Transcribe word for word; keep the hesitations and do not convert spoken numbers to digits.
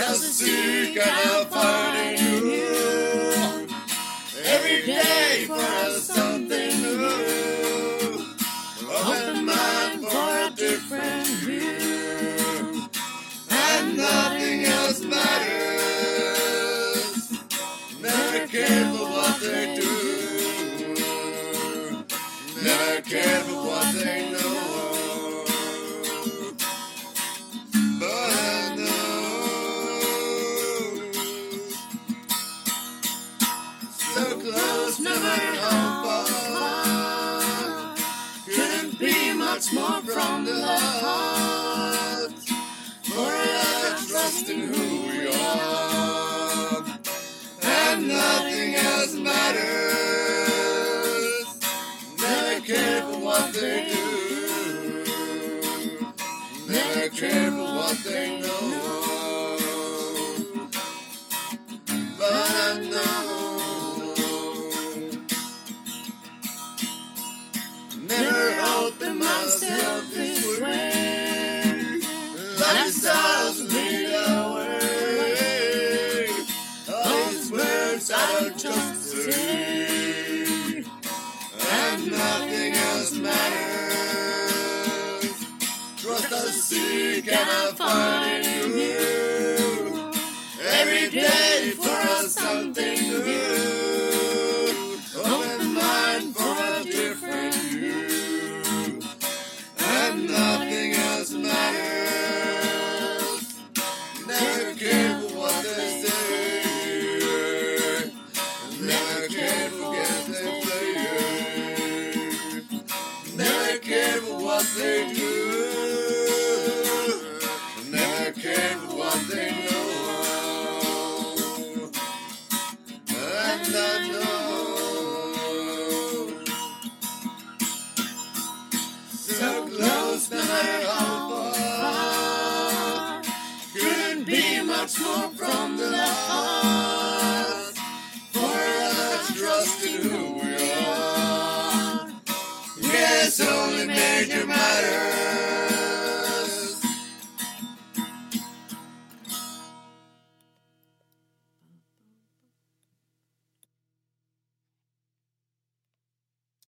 Trust the seek and I'll find in you. Every day for us something new. Open mind for a different view. And nothing else matters. Never care for what they do. Never care for what they know. But I know. So close, no matter how far. Couldn't be much more from the heart. For I trust in who we are. And nothing else matters. Never care for what they do. Never care for what they know. But I know. Never open myself this way. Lifestyles lead away. All these words I don't just say. And nothing else matters. Trust I seek and I find in you. Every day for us something new. Open mind for a different view. And nothing else matters. Never care for what they say. Never care for what they play. Never care for what they do. Never care for what they know. And I know. So close, no matter how far. Couldn't be much more from the heart. For I trust in who we are. Yes, only Major Man.